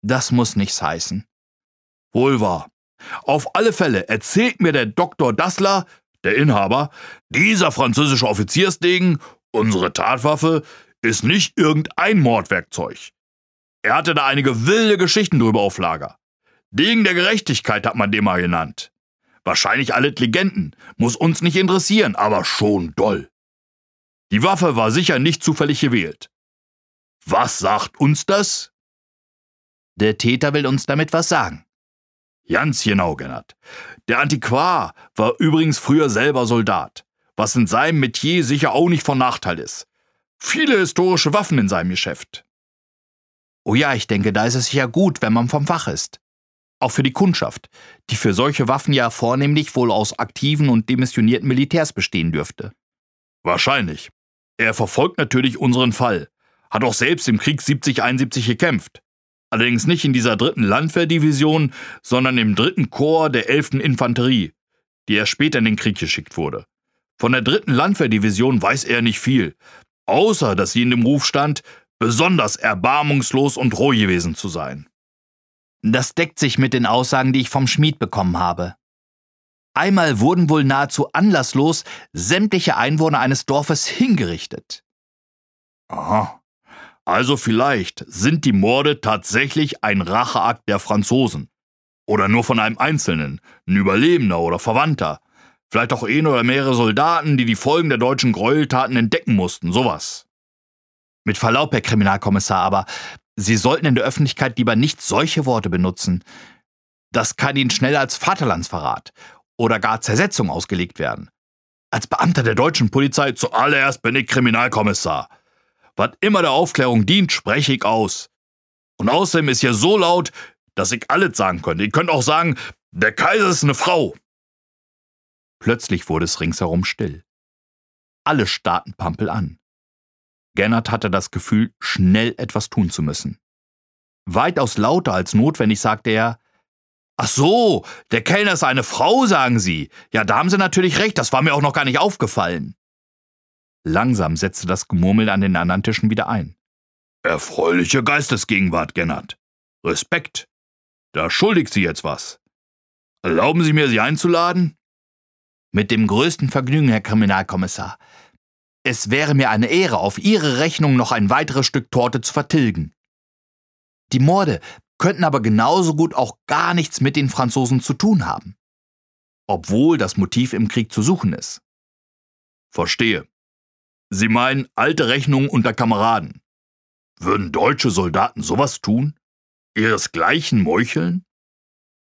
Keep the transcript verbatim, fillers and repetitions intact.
Das muss nichts heißen. Wohl wahr. Auf alle Fälle erzählt mir der Doktor Dassler, der Inhaber, dieser französische Offiziersdegen, unsere Tatwaffe, ist nicht irgendein Mordwerkzeug. Er hatte da einige wilde Geschichten drüber auf Lager. Degen der Gerechtigkeit hat man den mal genannt. Wahrscheinlich alle Legenden, muss uns nicht interessieren, aber schon doll. Die Waffe war sicher nicht zufällig gewählt. Was sagt uns das? Der Täter will uns damit was sagen. Ganz genau, Gennard. Der Antiquar war übrigens früher selber Soldat, was in seinem Metier sicher auch nicht von Nachteil ist. Viele historische Waffen in seinem Geschäft. Oh ja, ich denke, da ist es ja gut, wenn man vom Fach ist. Auch für die Kundschaft, die für solche Waffen ja vornehmlich wohl aus aktiven und demissionierten Militärs bestehen dürfte. Wahrscheinlich. Er verfolgt natürlich unseren Fall, hat auch selbst im Krieg siebzig einundsiebzig gekämpft. Allerdings nicht in dieser dritten Landwehrdivision, sondern im dritten Korps der elften Infanterie, die erst später in den Krieg geschickt wurde. Von der dritten Landwehrdivision weiß er nicht viel, außer dass sie in dem Ruf stand, besonders erbarmungslos und roh gewesen zu sein. Das deckt sich mit den Aussagen, die ich vom Schmied bekommen habe. Einmal wurden wohl nahezu anlasslos sämtliche Einwohner eines Dorfes hingerichtet. Aha. Also vielleicht sind die Morde tatsächlich ein Racheakt der Franzosen. Oder nur von einem Einzelnen, ein Überlebender oder Verwandter. Vielleicht auch ein oder mehrere Soldaten, die die Folgen der deutschen Gräueltaten entdecken mussten, sowas. Mit Verlaub, Herr Kriminalkommissar, aber Sie sollten in der Öffentlichkeit lieber nicht solche Worte benutzen. Das kann Ihnen schnell als Vaterlandsverrat oder gar Zersetzung ausgelegt werden. Als Beamter der deutschen Polizei zuallererst bin ich Kriminalkommissar. Was immer der Aufklärung dient, spreche ich aus. Und außerdem ist hier so laut, dass ich alles sagen könnte. Ich könnte auch sagen, der Kaiser ist eine Frau. Plötzlich wurde es ringsherum still. Alle starrten Pampel an. Gennard hatte das Gefühl, schnell etwas tun zu müssen. Weitaus lauter als notwendig sagte er, »Ach so, der Kellner ist eine Frau, sagen Sie. Ja, da haben Sie natürlich recht, das war mir auch noch gar nicht aufgefallen.« Langsam setzte das Gemurmel an den anderen Tischen wieder ein. »Erfreuliche Geistesgegenwart, Gennard. Respekt. Da schuldigt Sie jetzt was. Erlauben Sie mir, Sie einzuladen?« »Mit dem größten Vergnügen, Herr Kriminalkommissar. Es wäre mir eine Ehre, auf Ihre Rechnung noch ein weiteres Stück Torte zu vertilgen. Die Morde könnten aber genauso gut auch gar nichts mit den Franzosen zu tun haben. Obwohl das Motiv im Krieg zu suchen ist.« »Verstehe. Sie meinen alte Rechnungen unter Kameraden. Würden deutsche Soldaten sowas tun? Ihresgleichen meucheln?«